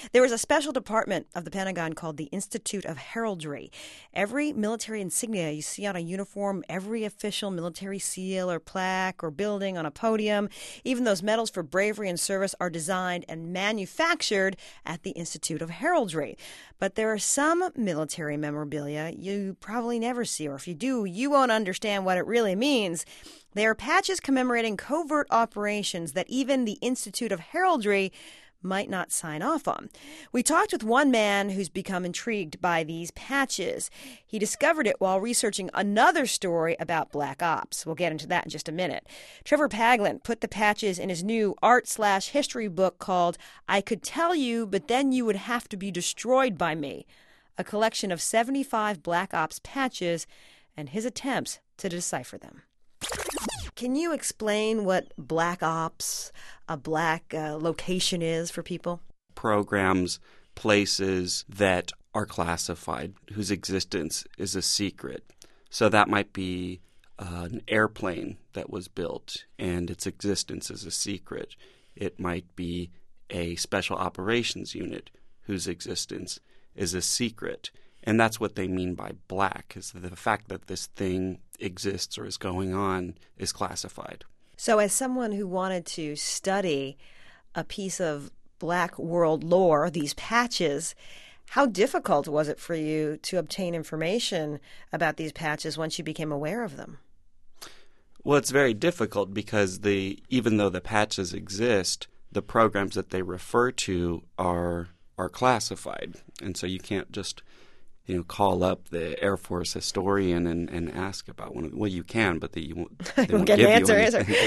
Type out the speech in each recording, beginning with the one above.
There was a special department of the Pentagon called the Institute of Heraldry. Every military insignia you see on a uniform, every official military seal or plaque or building on a podium, even those medals for bravery and service are designed and manufactured at the Institute of Heraldry. But there are some military memorabilia you probably never see, or if you do, you won't understand what it really means. They are patches commemorating covert operations that even the Institute of Heraldry might not sign off on. We talked with one man who's become intrigued by these patches. He discovered it while researching another story about black ops. We'll get into that in just a minute. Trevor Paglen put the patches in his new art/history book called I Could Tell You, But Then You Would Have to Be Destroyed by Me, a collection of 75 black ops patches and his attempts to decipher them. Can you explain what black ops, a black location is for people? Programs, places that are classified, whose existence is a secret. So that might be an airplane that was built and its existence is a secret. It might be a special operations unit whose existence is a secret. And that's what they mean by black, is the fact that this thing exists or is going on is classified. So as someone who wanted to study a piece of black world lore, these patches, how difficult was it for you to obtain information about these patches once you became aware of them? Well, it's very difficult because even though the patches exist, the programs that they refer to are classified. And so you can't just call up the Air Force historian and ask about one of them. Well, you can, but they won't get give an answer,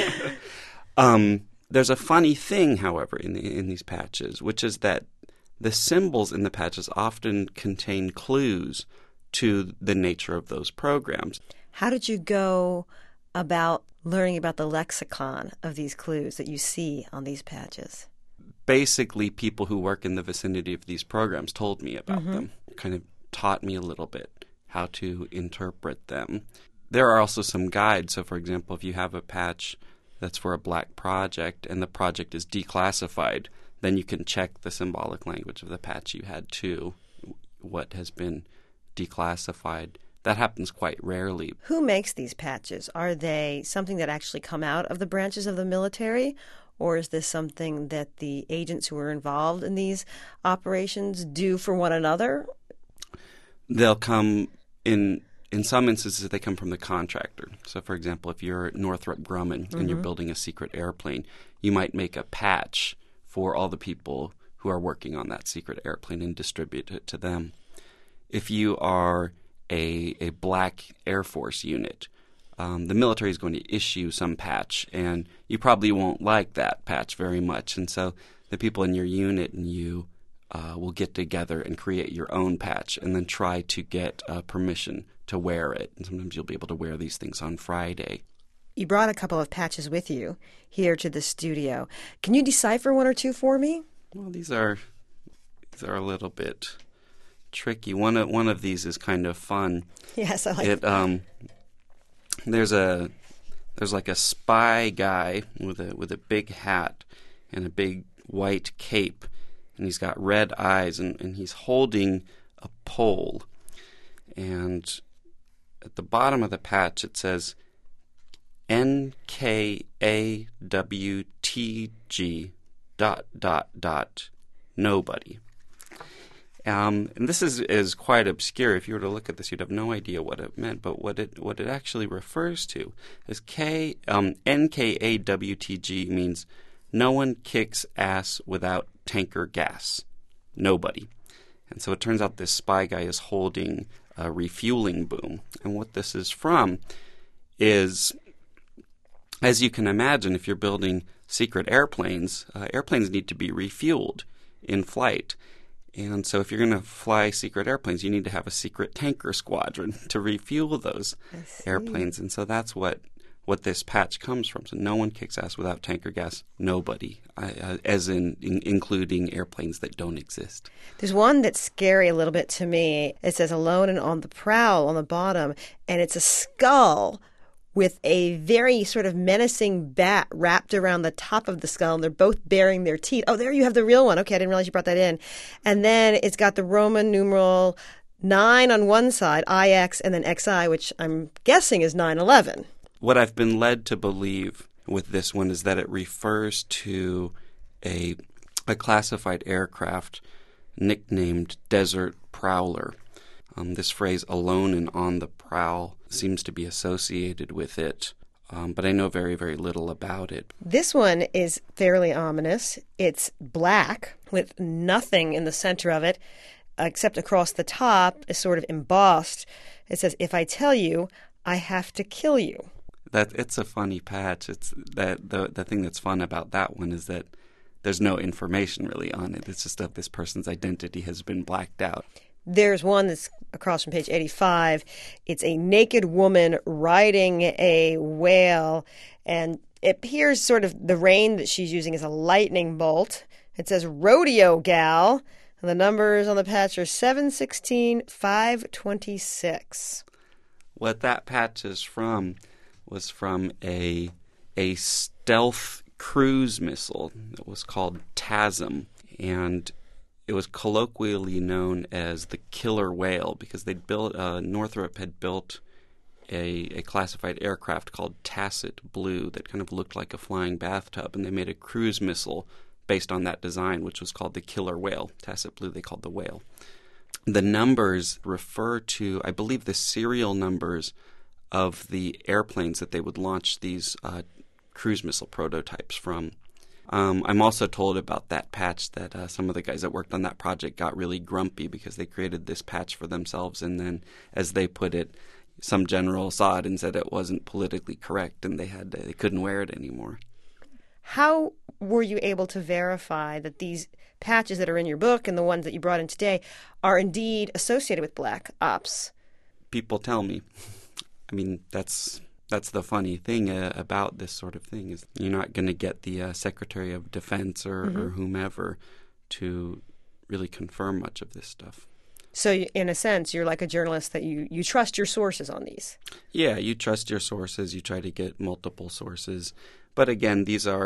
you There's a funny thing, however, in these patches, which is that the symbols in the patches often contain clues to the nature of those programs. How did you go about learning about the lexicon of these clues that you see on these patches? Basically, people who work in the vicinity of these programs told me about them, kind of taught me a little bit how to interpret them. There are also some guides. So, for example, if you have a patch that's for a black project and the project is declassified, then you can check the symbolic language of the patch you had too, what has been declassified. That happens quite rarely. Who makes these patches? Are they something that actually come out of the branches of the military? Or is this something that the agents who are involved in these operations do for one another? They'll come in some instances, they come from the contractor. So, for example, if you're at Northrop Grumman and you're building a secret airplane, you might make a patch for all the people who are working on that secret airplane and distribute it to them. If you are a black Air Force unit, the military is going to issue some patch, and you probably won't like that patch very much. And so the people in your unit and you will get together and create your own patch and then try to get permission to wear it. And sometimes you'll be able to wear these things on Friday. You brought a couple of patches with you here to the studio. Can you decipher one or two for me? Well, these are a little bit tricky. One of these is kind of fun. Yes, I like it. There's like a spy guy with a big hat and a big white cape, and he's got red eyes, and he's holding a pole. And at the bottom of the patch it says NKAWTG ... nobody. And this is quite obscure. If you were to look at this, you'd have no idea what it meant. But what it actually refers to is NKAWTG means no one kicks ass without tanker gas. Nobody. And so it turns out this spy guy is holding a refueling boom. And what this is from is, as you can imagine, if you're building secret airplanes, airplanes need to be refueled in flight. And so if you're going to fly secret airplanes, you need to have a secret tanker squadron to refuel those airplanes. And so that's what this patch comes from. So no one kicks ass without tanker gas. Nobody, as in including airplanes that don't exist. There's one that's scary a little bit to me. It says alone and on the prowl on the bottom, and it's a skull with a very sort of menacing bat wrapped around the top of the skull, and they're both baring their teeth. Oh, there you have the real one. Okay, I didn't realize you brought that in. And then it's got the Roman numeral 9 on one side, IX, and then XI, which I'm guessing is 9/11. What I've been led to believe with this one is that it refers to a classified aircraft nicknamed Desert Prowler. This phrase, alone and on the prowl, seems to be associated with it, but I know very, very little about it. This one is fairly ominous. It's black with nothing in the center of it, except across the top is sort of embossed. It says, "If I tell you, I have to kill you." It's a funny patch. It's that the thing that's fun about that one is that there's no information really on it. It's just that this person's identity has been blacked out. There's one that's across from page 85. It's a naked woman riding a whale, and it appears sort of the rain that she's using is a lightning bolt. It says rodeo gal, and the numbers on the patch are 716, 526. What that patch is from was from a stealth cruise missile that was called TASM, and it was colloquially known as the killer whale because Northrop had built a classified aircraft called Tacit Blue that kind of looked like a flying bathtub, and they made a cruise missile based on that design, which was called the killer whale. Tacit Blue they called the whale. The numbers refer to, I believe, the serial numbers of the airplanes that they would launch these cruise missile prototypes from. I'm also told about that patch that some of the guys that worked on that project got really grumpy because they created this patch for themselves, and then, as they put it, some general saw it and said it wasn't politically correct, and they couldn't wear it anymore. How were you able to verify that these patches that are in your book and the ones that you brought in today are indeed associated with Black Ops? People tell me. I mean, that's the funny thing about this sort of thing is you're not going to get the Secretary of Defense or whomever to really confirm much of this stuff. So in a sense, you're like a journalist that you trust your sources on these. Yeah, you trust your sources. You try to get multiple sources. But again,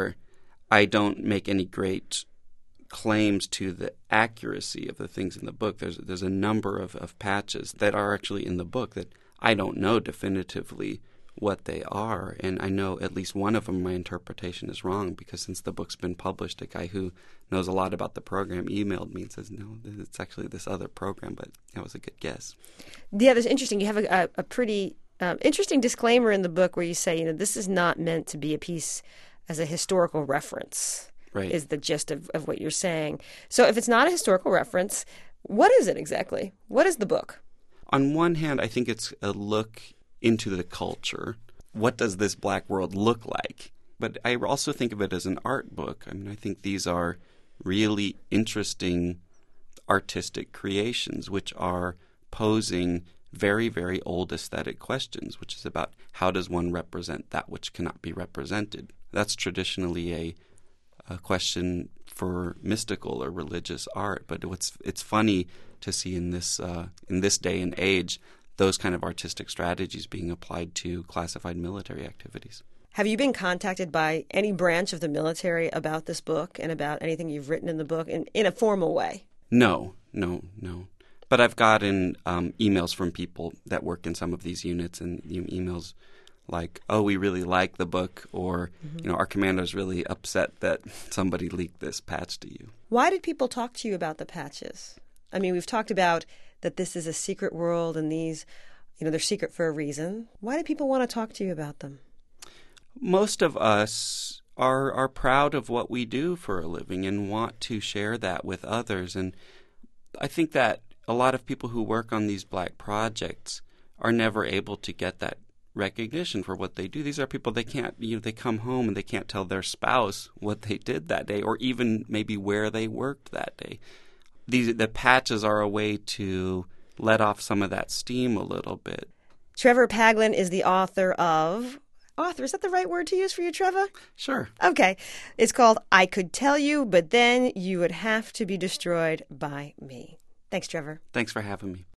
I don't make any great claims to the accuracy of the things in the book. There's a number of patches that are actually in the book that I don't know definitively what they are, and I know at least one of them my interpretation is wrong because since the book's been published, a guy who knows a lot about the program emailed me and says, no, it's actually this other program, but that was a good guess. Yeah, that's interesting. You have a pretty interesting disclaimer in the book where you say, this is not meant to be a piece as a historical reference, right, is the gist of what you're saying. So if it's not a historical reference, what is it exactly? What is the book? On one hand, I think it's a look into the culture. What does this black world look like? But I also think of it as an art book. I mean, I think these are really interesting artistic creations which are posing very, very old aesthetic questions, which is about how does one represent that which cannot be represented. That's traditionally a question for mystical or religious art. But it's funny to see in this day and age those kind of artistic strategies being applied to classified military activities. Have you been contacted by any branch of the military about this book and about anything you've written in the book in a formal way? No. But I've gotten emails from people that work in some of these units, and emails like, oh, we really like the book, or, our commander's really upset that somebody leaked this patch to you. Why did people talk to you about the patches? I mean, we've talked about that this is a secret world and these, they're secret for a reason. Why do people want to talk to you about them? Most of us are proud of what we do for a living and want to share that with others. And I think that a lot of people who work on these black projects are never able to get that recognition for what they do. These are people they can't, they come home and they can't tell their spouse what they did that day or even maybe where they worked that day. The patches are a way to let off some of that steam a little bit. Trevor Paglen is the author of... Is that the right word to use for you, Trevor? Sure. Okay. It's called I Could Tell You, but Then You Would Have to Be Destroyed by Me. Thanks, Trevor. Thanks for having me.